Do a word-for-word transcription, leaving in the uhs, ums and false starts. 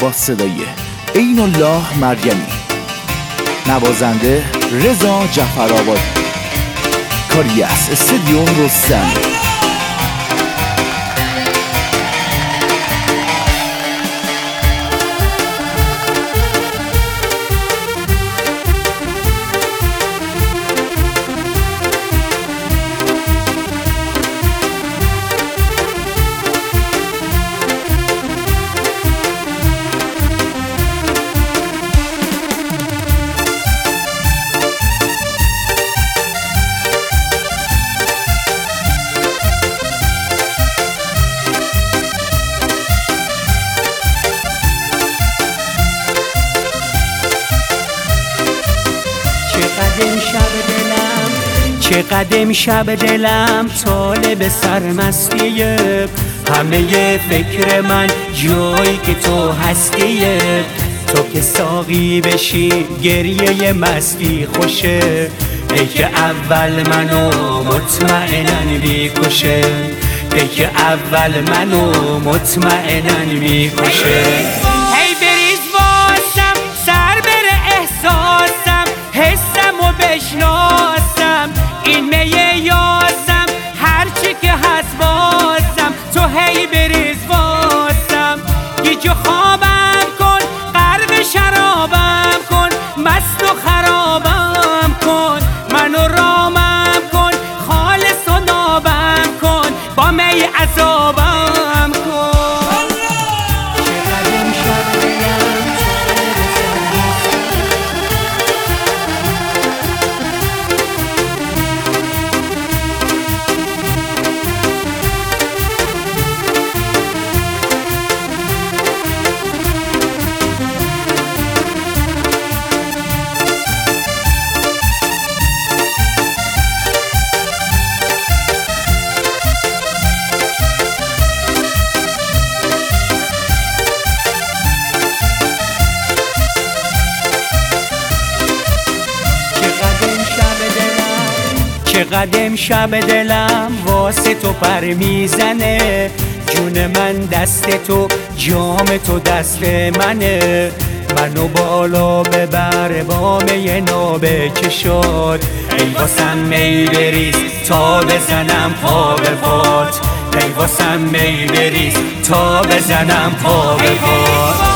با صدای عین الله مرگمی، نوازنده رضا جعفرآبادی، کاری از استودیو رستم. چقدر امشب دلم طالب سرمستیه، همه فکر من جایی که تو هستیه. تو که ساقی بشی گریه مستی خوشه، ای که اول منو مطمئنن میکشه، ای که اول منو مطمئنن میکشه. هی بریز واسم سر بره احساسم، حسم و بشناسم، این میه یاسم هرچی که هست واسم. تو هی بریز واسم، گیج و خوابم کن، غرق شرابم کن، مست و خرابم کن، منو رامم کن، خالص و نابم کن، با می عذابم کن. چقدر امشب دلم واسه تو پر میزنه، جون من دست تو، جام تو دست منه. منو بالا ببر با می نابکشاد، ای واسم می بریز تا بزنم پا به پات، ای واسم می بریز تا بزنم پا به پات.